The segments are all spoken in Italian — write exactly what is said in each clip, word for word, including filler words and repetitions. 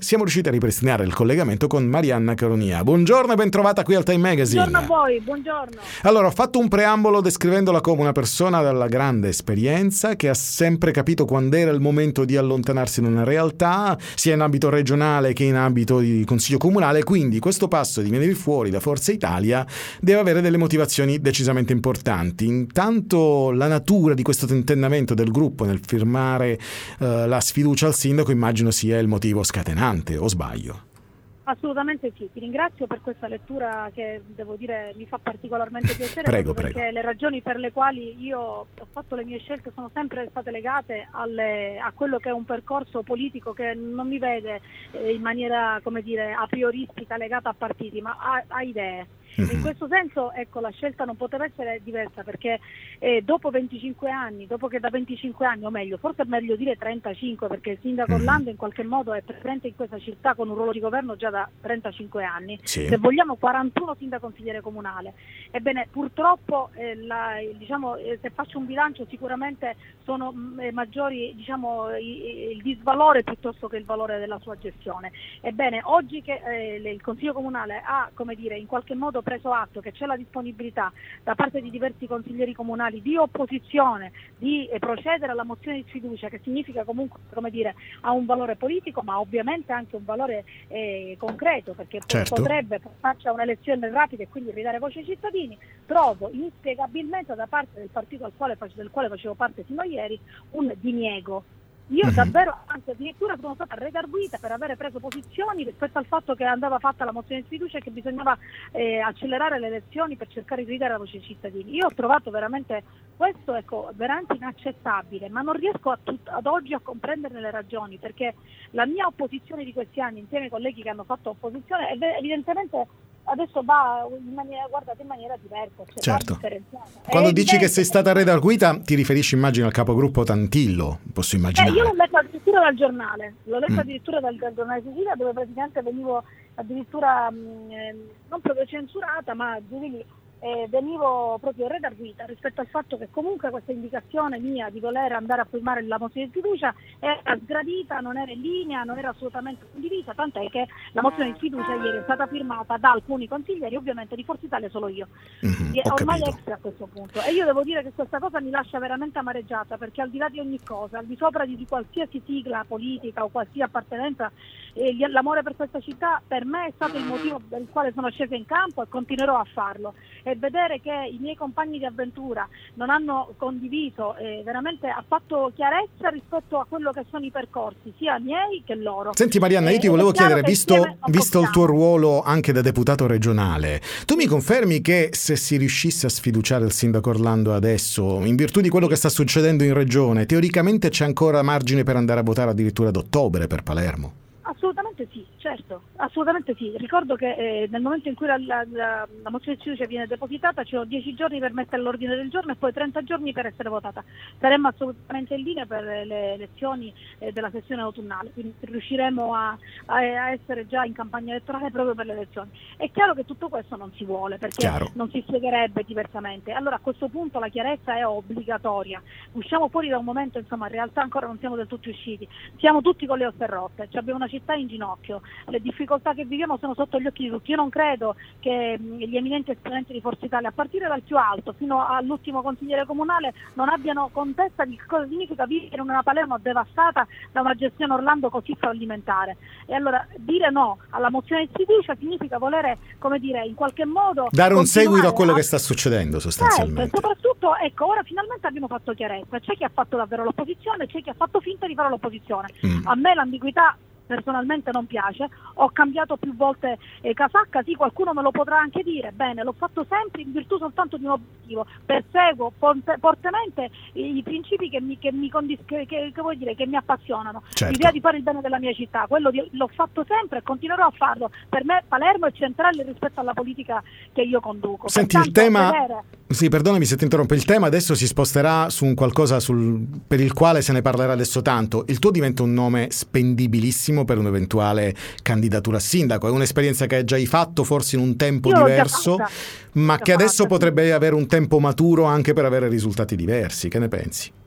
siamo riusciti a ripristinare il collegamento con Marianna Caronia. Buongiorno e ben trovata qui al Time Magazine. Buongiorno a voi, buongiorno. Allora, ho fatto un preambolo descrivendola come una persona dalla grande esperienza che ha sempre capito quando era il momento di allontanarsi da una realtà, sia in ambito regionale che in ambito di consiglio comunale, quindi questo passo di venire fuori da Forza Italia deve avere delle motivazioni decisamente importanti. Intanto la natura di questo tentennamento del gruppo nel firmare uh, la sfiducia al sindaco immagino sia il motivo scatenante, o sbaglio? Assolutamente sì, ti ringrazio per questa lettura che devo dire mi fa particolarmente piacere. Prego, perché prego. Le ragioni per le quali io ho fatto le mie scelte sono sempre state legate alle, a quello che è un percorso politico che non mi vede eh, in maniera, come dire, a prioristica legata a partiti, ma a, a idee. Mm-hmm. In questo senso, ecco, la scelta non poteva essere diversa perché eh, dopo venticinque anni, dopo che da venticinque anni, o meglio, forse è meglio dire trentacinque, perché il sindaco mm-hmm. Orlando in qualche modo è presente in questa città con un ruolo di governo già da trentacinque anni, sì. Se vogliamo quarantuno sindaco consigliere comunale. Ebbene, purtroppo eh, la, diciamo, eh, se faccio un bilancio sicuramente sono eh, maggiori, diciamo, i, il disvalore piuttosto che il valore della sua gestione. Ebbene, oggi che eh, il Consiglio Comunale ha, come dire, in qualche modo preso atto che c'è la disponibilità da parte di diversi consiglieri comunali di opposizione di eh, procedere alla mozione di sfiducia, che significa comunque, come dire, ha un valore politico ma ovviamente anche un valore eh, concreto, perché certo. potrebbe faccia un'elezione rapida e quindi ridare voce ai cittadini. Trovo inspiegabilmente da parte del partito al quale, del quale facevo parte fino a ieri un diniego. Io uh-huh. davvero, anzi addirittura sono stata redarguita per avere preso posizioni rispetto al fatto che andava fatta la mozione di sfiducia e che bisognava eh, accelerare le elezioni per cercare di ridare la voce ai cittadini. Io ho trovato veramente questo, ecco, veramente inaccettabile, ma non riesco a tut- ad oggi a comprenderne le ragioni, perché la mia opposizione di questi anni insieme ai colleghi che hanno fatto opposizione evidentemente adesso va in maniera, guardate, in maniera diversa, cioè certo. differenziata. Quando dici che sei stata redarguita ti riferisci, immagino, al capogruppo Tantillo, posso immaginare. Eh, io l'ho letto addirittura dal giornale, l'ho letto mm. addirittura dal, dal giornale Sicilia, dove praticamente venivo addirittura mh, eh, non proprio censurata, ma giù eh, venivo proprio redarguita rispetto al fatto che comunque questa indicazione mia di voler andare a firmare la mozione di fiducia era sgradita, non era in linea, non era assolutamente condivisa, tant'è che la mozione di fiducia ieri è stata firmata da alcuni consiglieri, ovviamente di Forza Italia solo io, mm-hmm, e ormai capito. extra a questo punto, e io devo dire che questa cosa mi lascia veramente amareggiata, perché al di là di ogni cosa, al di sopra di, di qualsiasi sigla politica o qualsiasi appartenenza, eh, l'amore per questa città per me è stato il motivo per il quale sono scesa in campo e continuerò a farlo. E vedere che i miei compagni di avventura non hanno condiviso eh, veramente ha fatto chiarezza rispetto a quello che sono i percorsi sia miei che loro. Senti Marianna, io ti eh, volevo chiedere, visto, visto il tuo possiamo. ruolo anche da deputato regionale, tu mi confermi che se si riuscisse a sfiduciare il sindaco Orlando adesso, in virtù di quello che sta succedendo in regione, teoricamente c'è ancora margine per andare a votare addirittura ad ottobre per Palermo? Assolutamente sì, certo, assolutamente sì. Ricordo che eh, nel momento in cui la, la, la, la mozione di sfiducia viene depositata ci sono dieci giorni per mettere all'ordine del giorno e poi trenta giorni per essere votata. Saremmo assolutamente in linea per le elezioni eh, della sessione autunnale, quindi riusciremo a, a, a essere già in campagna elettorale proprio per le elezioni. È chiaro che tutto questo non si vuole, perché chiaro. Non si spiegherebbe diversamente. Allora a questo punto la chiarezza è obbligatoria. Usciamo fuori da un momento, insomma, in realtà ancora non siamo del tutto usciti. Siamo tutti con le ossa rotte, cioè abbiamo una città in ginocchio, le difficoltà che viviamo sono sotto gli occhi di tutti. Io non credo che mh, gli eminenti esponenti di Forza Italia, a partire dal più alto fino all'ultimo consigliere comunale, non abbiano contezza di cosa significa vivere in una Palermo devastata da una gestione Orlando così fallimentare. E allora dire no alla mozione di sfiducia significa volere, come dire, in qualche modo dare un seguito a quello a... che sta succedendo sostanzialmente. Certo, e soprattutto, ecco, ora finalmente abbiamo fatto chiarezza. C'è chi ha fatto davvero l'opposizione, c'è chi ha fatto finta di fare l'opposizione. Mm. A me l'ambiguità personalmente non piace, ho cambiato più volte eh, casacca, sì, qualcuno me lo potrà anche dire, bene, l'ho fatto sempre in virtù soltanto di un obiettivo, perseguo forte, fortemente i, i principi che mi, che, mi condis- che, che, che, vuol dire, che mi appassionano, certo. L'idea di fare il bene della mia città, quello di, l'ho fatto sempre e continuerò a farlo. Per me Palermo è centrale rispetto alla politica che io conduco. Senti, pertanto, il tema vedere... sì, perdonami se ti interrompo, il tema adesso si sposterà su un qualcosa sul, per il quale se ne parlerà adesso tanto. Il tuo diventa un nome spendibilissimo per un'eventuale candidatura a sindaco, è un'esperienza che hai già fatto forse in un tempo io diverso, ma che adesso fatta. potrebbe avere un tempo maturo anche per avere risultati diversi. Che ne pensi?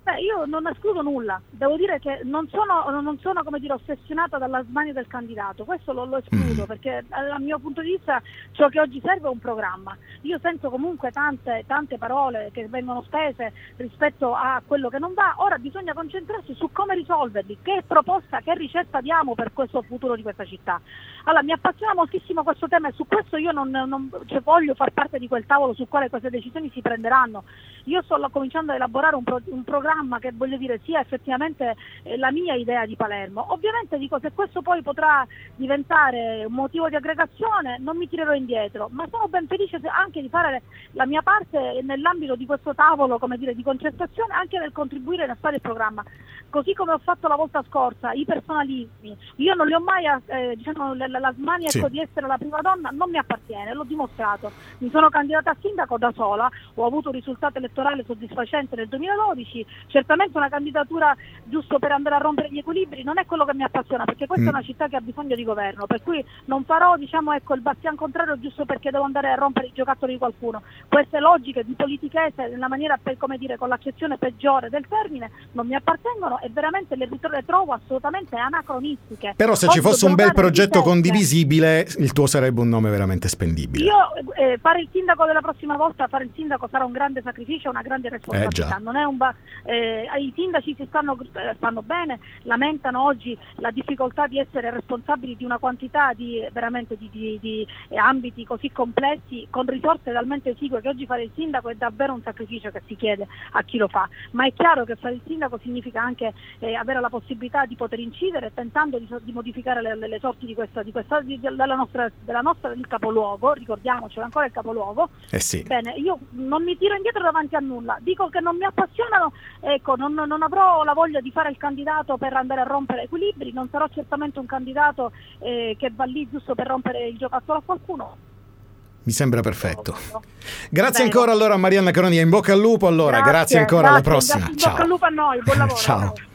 Beh, io non escludo nulla, devo dire che non sono, non sono come dire, ossessionata dalla smania del candidato, questo lo, lo escludo, mm. perché dal mio punto di vista ciò che oggi serve è un programma. Io sento comunque tante, tante parole che vengono spese rispetto a quello che non va, ora bisogna concentrarsi su come risolverli, che proposta, che ricetta diamo per questo futuro di questa città. Allora, mi appassiona moltissimo questo tema e su questo io non, non cioè, voglio far parte di quel tavolo sul quale queste decisioni si prenderanno. Io sto cominciando ad elaborare un, pro, un programma che voglio dire sia effettivamente eh, la mia idea di Palermo. Ovviamente dico, se questo poi potrà diventare un motivo di aggregazione non mi tirerò indietro, ma sono ben felice anche di fare la mia parte nell'ambito di questo tavolo, come dire, di concertazione, anche nel contribuire a fare il programma. Così come ho fatto la volta scorsa, i personalismi, io non li ho mai, eh, diciamo, la, la smania sì. ecco, di essere la prima donna non mi appartiene, l'ho dimostrato. Mi sono candidata a sindaco da sola, ho avuto un risultato elettorale soddisfacente nel duemiladodici, certamente una candidatura giusto per andare a rompere gli equilibri non è quello che mi appassiona, perché questa mm. è una città che ha bisogno di governo, per cui non farò, diciamo, ecco, il bastian contrario giusto perché devo andare a rompere i giocattoli di qualcuno. Queste logiche di politichese, nella maniera, per, come dire, con l'accezione peggiore del termine, non mi appartengono e veramente le, le trovo assolutamente anacronistiche. Però se Oggi ci fosse un bel progetto condivisibile, il tuo sarebbe un nome veramente spendibile. Io eh, fare il sindaco della prossima volta, fare il sindaco sarà un grande sacrificio, una grande responsabilità. Eh, non è un ba- eh, i sindaci si stanno, eh, stanno bene, lamentano oggi la difficoltà di essere responsabili di una quantità di veramente di, di, di eh, ambiti così complessi con risorse talmente esigue che oggi fare il sindaco è davvero un sacrificio che si chiede a chi lo fa, ma è chiaro che fare il sindaco significa anche eh, avere la possibilità di poter incidere tentando di, di modificare le, le, le sorti di questa, di questa di, della nostra della nostra il capoluogo, ricordiamocelo ancora il capoluogo. Eh sì. Bene, io non mi tiro indietro davanti a nulla, dico che non mi appassionano, ecco, non, non avrò la voglia di fare il candidato per andare a rompere equilibri, non sarò certamente un candidato eh, che va lì giusto per rompere il giocattolo a qualcuno. Mi sembra perfetto. Grazie Bene. ancora allora a Marianna Caronia, in bocca al lupo allora, grazie, grazie ancora, grazie, alla prossima. In bocca al lupo a noi, buon lavoro. Ciao.